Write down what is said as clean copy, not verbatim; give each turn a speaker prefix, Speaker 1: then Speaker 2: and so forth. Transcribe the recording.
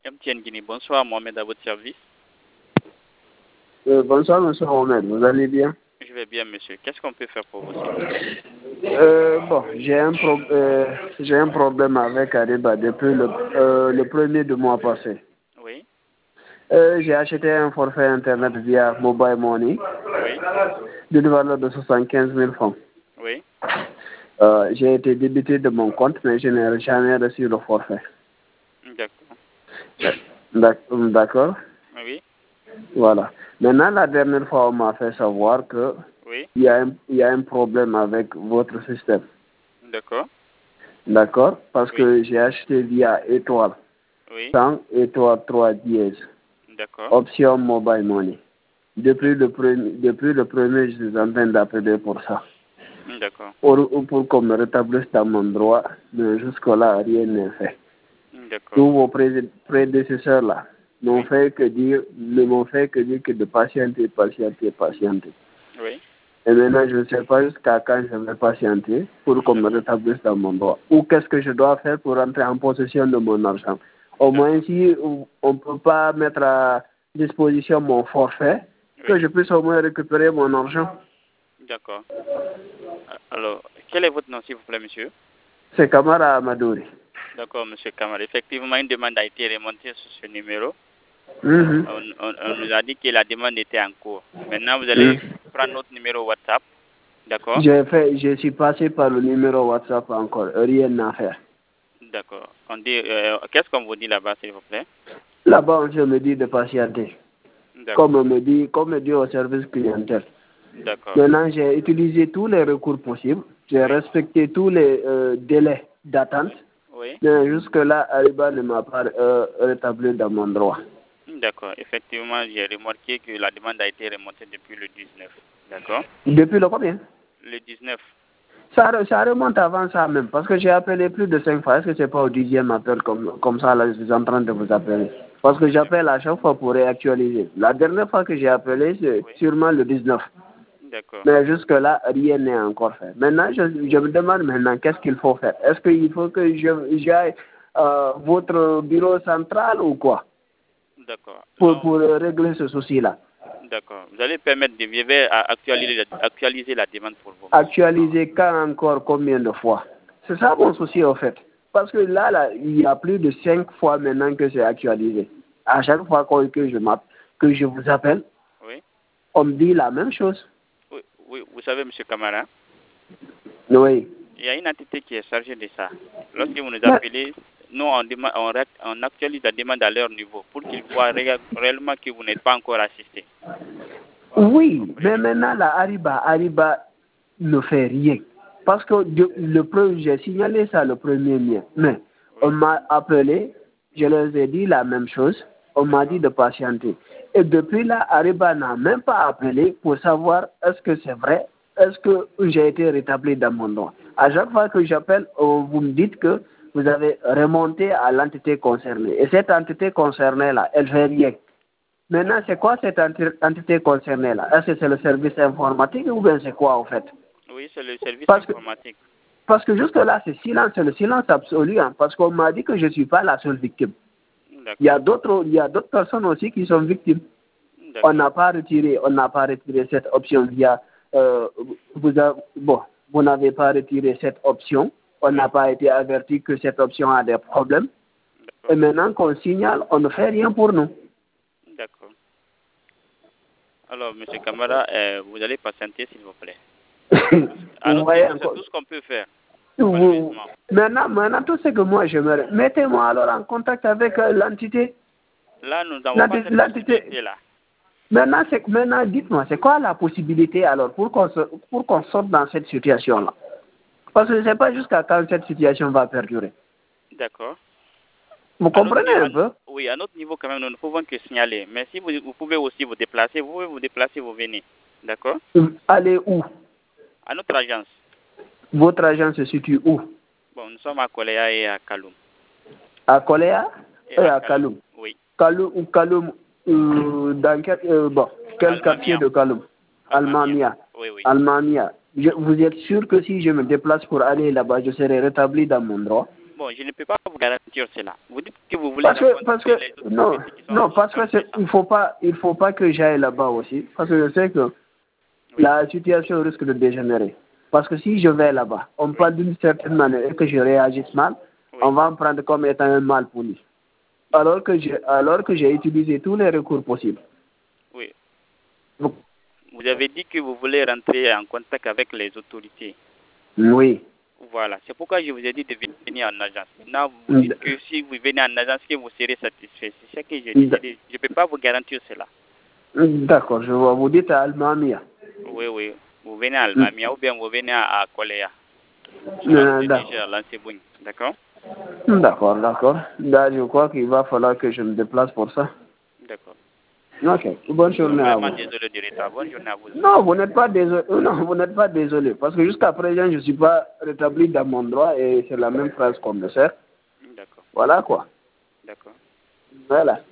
Speaker 1: MTN Guinée, bonsoir Mohamed, à votre service.
Speaker 2: Bonsoir, monsieur Mohamed, vous allez bien?
Speaker 1: Je vais bien, monsieur. Qu'est-ce qu'on peut faire pour vous?
Speaker 2: Bon, j'ai un problème avec Ariba depuis le premier du mois passé.
Speaker 1: Oui.
Speaker 2: J'ai acheté un forfait Internet via Mobile Money d'une valeur de 75 000 francs.
Speaker 1: Oui.
Speaker 2: J'ai été débité de mon compte, mais je n'ai jamais reçu le forfait.
Speaker 1: D'accord.
Speaker 2: D'accord?
Speaker 1: Oui.
Speaker 2: Voilà. Maintenant, la dernière fois, on m'a fait savoir que
Speaker 1: Oui.
Speaker 2: il y a un problème avec votre système.
Speaker 1: D'accord.
Speaker 2: D'accord? Parce
Speaker 1: Oui.
Speaker 2: que j'ai acheté via étoile.
Speaker 1: Oui.
Speaker 2: 100 étoile 3 dièse.
Speaker 1: D'accord.
Speaker 2: Option mobile money. Depuis le premier, je suis en train d'appeler pour ça.
Speaker 1: D'accord.
Speaker 2: Pour qu'on me rétablisse dans mon droit, mais jusque-là, rien n'est fait.
Speaker 1: D'accord.
Speaker 2: Tous vos prédécesseurs là ne m'ont fait que dire que de patienter.
Speaker 1: Oui.
Speaker 2: Et maintenant, je ne sais pas jusqu'à quand je vais patienter pour qu'on me rétablisse dans mon droit. Ou qu'est-ce que je dois faire pour entrer en possession de mon argent. Au moins, si on ne peut pas mettre à disposition mon forfait, que je puisse au moins récupérer mon argent.
Speaker 1: D'accord. Alors, quel est votre nom, s'il vous plaît, monsieur?
Speaker 2: C'est Kamara Amadouri.
Speaker 1: D'accord, monsieur Kamara. Effectivement, une demande a été remontée sur ce numéro. On nous a dit que la demande était en cours. Maintenant, vous allez prendre notre numéro WhatsApp. D'accord?
Speaker 2: Je suis passé par le numéro WhatsApp encore. Rien à faire.
Speaker 1: D'accord. On dit, qu'est-ce qu'on vous dit là-bas, s'il vous plaît?
Speaker 2: Là-bas, on me dit de patienter. Comme on me dit au service clientèle.
Speaker 1: D'accord.
Speaker 2: Maintenant, j'ai utilisé tous les recours possibles. J'ai respecté tous les délais d'attente.
Speaker 1: Oui.
Speaker 2: Mais jusque-là, Ariba ne m'a pas rétabli dans mon droit.
Speaker 1: D'accord. Effectivement, j'ai remarqué que la demande a été remontée depuis le 19. D'accord?
Speaker 2: Depuis le combien?
Speaker 1: Le 19.
Speaker 2: Ça remonte avant ça même, parce que j'ai appelé plus de 5 fois. Est-ce que c'est pas au 10e appel comme ça, là, je suis en train de vous appeler? Parce que j'appelle à chaque fois pour réactualiser. La dernière fois que j'ai appelé, c'est sûrement le 19.
Speaker 1: D'accord.
Speaker 2: Mais jusque-là, rien n'est encore fait. Maintenant, je me demande maintenant, qu'est-ce qu'il faut faire? Est-ce qu'il faut que j'aille votre bureau central ou quoi?
Speaker 1: D'accord.
Speaker 2: Pour régler ce souci-là.
Speaker 1: D'accord. Vous allez permettre de vivre à actualiser la demande pour vous.
Speaker 2: Actualiser quand encore, combien de fois? C'est ça mon souci, en fait. Parce que là, il y a plus de 5 fois maintenant que c'est actualisé. À chaque fois que je vous appelle, on me dit la même chose.
Speaker 1: Oui, vous savez, M. Kamara,
Speaker 2: oui.
Speaker 1: Il y a une entité qui est chargée de ça. Lorsque vous nous appelez, nous, on actualise la demande à leur niveau pour qu'ils voient réellement que vous n'êtes pas encore assisté.
Speaker 2: Oui, mais maintenant, la Ariba ne fait rien. Parce que j'ai signalé ça le premier mai. Mais on m'a appelé, je leur ai dit la même chose. On m'a dit de patienter. Et depuis là, Ariba n'a même pas appelé pour savoir est-ce que c'est vrai, est-ce que j'ai été rétabli dans mon nom. À chaque fois que j'appelle, vous me dites que vous avez remonté à l'entité concernée. Et cette entité concernée-là, elle fait rien. Maintenant, c'est quoi cette entité concernée-là? Est-ce que c'est le service informatique ou bien c'est quoi en fait?
Speaker 1: Oui, c'est le service informatique.
Speaker 2: Parce que jusque-là, c'est le silence absolu, hein, parce qu'on m'a dit que je ne suis pas la seule victime. Il y a d'autres personnes aussi qui sont victimes. On n'a pas retiré cette option via... vous n'avez pas retiré cette option. On n'a pas été averti que cette option a des problèmes. Et maintenant qu'on signale, on ne fait rien pour nous.
Speaker 1: D'accord. Alors, M. Kamara, vous allez patienter, s'il vous plaît. C'est tout ce qu'on peut faire.
Speaker 2: Maintenant, tout ce que moi j'aimerais, mettez-moi alors en contact avec l'entité.
Speaker 1: Là, nous n'avons pas cette possibilité-là.
Speaker 2: Maintenant, dites-moi, c'est quoi la possibilité alors pour qu'on sorte dans cette situation-là? Parce que je ne sais pas jusqu'à quand cette situation va perdurer.
Speaker 1: D'accord.
Speaker 2: Vous comprenez un peu?
Speaker 1: Oui, à notre niveau, quand même, nous ne pouvons que signaler. Mais si vous pouvez aussi vous déplacer, vous venez. D'accord?
Speaker 2: Allez où?
Speaker 1: À notre agence.
Speaker 2: Votre agence se situe où?
Speaker 1: Bon, nous sommes à Koléa et à Kaloum.
Speaker 2: À Koléa et à Kaloum?
Speaker 1: Oui.
Speaker 2: Kaloum, dans quel quartier de Kaloum? Almamia.
Speaker 1: Oui, oui.
Speaker 2: Almamia. Vous êtes sûr que si je me déplace pour aller là-bas, je serai rétabli dans mon droit?
Speaker 1: Bon, je ne peux pas vous garantir garantir cela? Vous dites que vous voulez
Speaker 2: parce que il faut pas que j'aille là-bas aussi, parce que je sais que la situation risque de dégénérer. Parce que si je vais là-bas, on me parle d'une certaine manière et que je réagisse mal, on va me prendre comme étant un mal poli. Alors que j'ai utilisé tous les recours possibles.
Speaker 1: Oui. Vous avez dit que vous voulez rentrer en contact avec les autorités.
Speaker 2: Oui.
Speaker 1: Voilà, c'est pourquoi je vous ai dit de venir en agence. Maintenant, vous dites que si vous venez en agence, que vous serez satisfait. C'est ce que je dis. Je ne peux pas vous garantir cela.
Speaker 2: D'accord, je vois. Vous dites à Almamia.
Speaker 1: Oui. Vous venez à Almamia ou bien vous venez à Koléa. D'accord.
Speaker 2: D'accord. Là, je crois qu'il va falloir que je me déplace pour ça.
Speaker 1: D'accord.
Speaker 2: Ok. Bonne journée à vous.
Speaker 1: Désolé du retard. Bonne journée à vous.
Speaker 2: Non, vous n'êtes pas désolé. Non, vous n'êtes pas désolé. Parce que jusqu'à présent, je ne suis pas rétabli dans mon droit et c'est la même phrase qu'on me sert.
Speaker 1: D'accord.
Speaker 2: Voilà quoi.
Speaker 1: D'accord.
Speaker 2: Voilà.